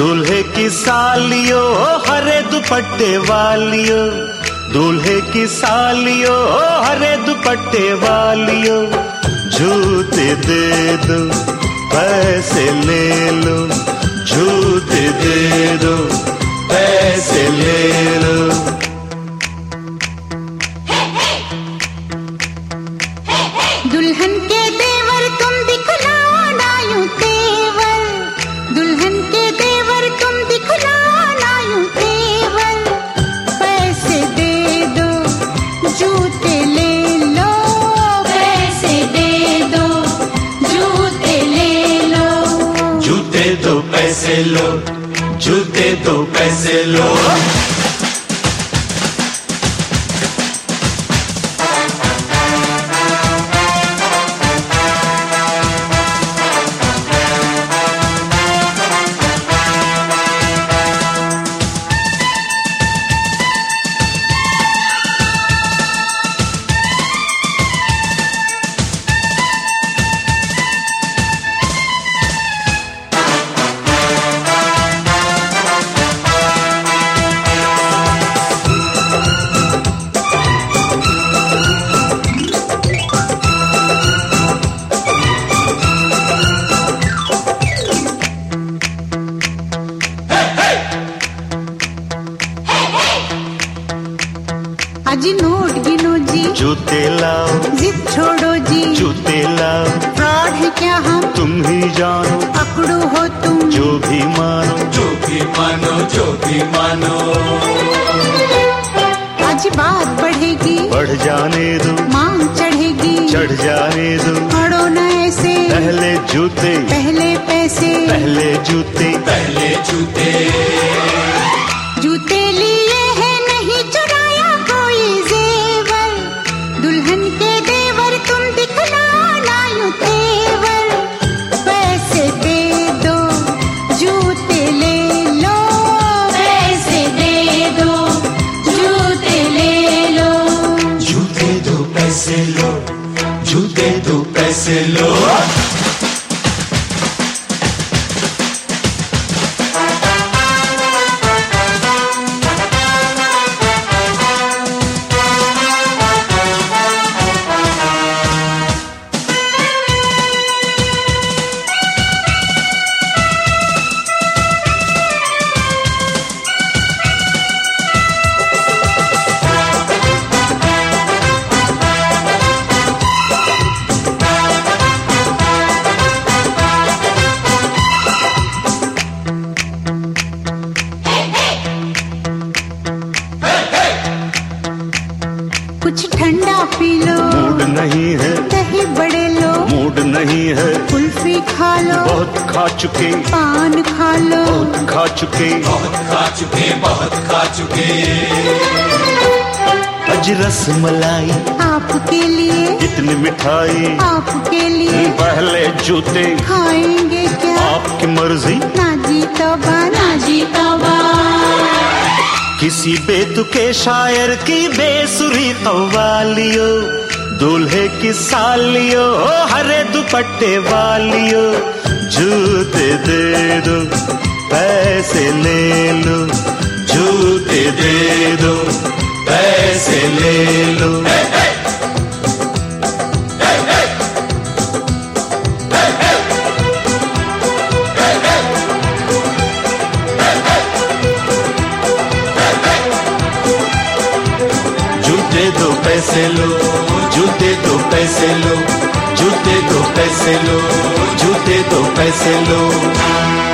दूल्हे की सालियो हरे दुपट्टे वालियो, दूल्हे की सालियो हरे दुपट्टे वालियो, जूते दे दो पैसे ले लो, जूते दे दो पैसे ले लो। दुल्हन के देवर तुम दिखलाओ ना यूं तेवर, दुल्हन के देवर तुम दिखलाओ ना यूं तेवर, पैसे दे दो जूते ले लो, पैसे दे दो जूते ले लो, जूते दो पैसे लो, जूते दो पैसे लो। अजी नोट गिनो जी, जूते लाओ, जिद छोड़ो जी, जूते लाओ, फ्रॉड है क्या हम तुम ही जानो, पकड़ो हो तुम जो भी मानो, जो भी मानो, जो भी मानो। आज बात बढ़ेगी, बढ़ जाने दो, मांग चढ़ेगी, चढ़ जाने दो, पढ़ो न ऐसे, पहले जूते पहले पैसे, पहले जूते पहले जूते। जूते लिए हैं नहीं चुराया कोई जेवर, दुल्हन के देवर तुम दिखलाओ ना यूं तेवर, पैसे दे दो जूते ले लो, पैसे दे दो जूते ले लो, जूते दो पैसे लो, जूते दो पैसे लो। कुछ ठंडा पी लो, मूड नहीं है, दही बड़े लो, मूड नहीं है, कुल्फी खा लो, बहुत खा चुके, पान खा लो, बहुत खा चुके, बहुत खा चुके, बहुत खा चुके। अज रस मलाई आपके लिए, इतनी मिठाई आपके लिए, पहले जूते खाएंगे क्या, आपकी मर्जी, ना जी तौबा, ना जी तौबा, किसी बेतुके शायर की बेसुरी कव्वालियो, दूल्हे की सालियो हरे दुपट्टे वालियो, जूते दे दो पैसे ले लो, जूते दे दो पैसे ले लो। जूते दो पैसे लो, जूते दो पैसे लो, जूते दो पैसे लो, जूते दो पैसे लो।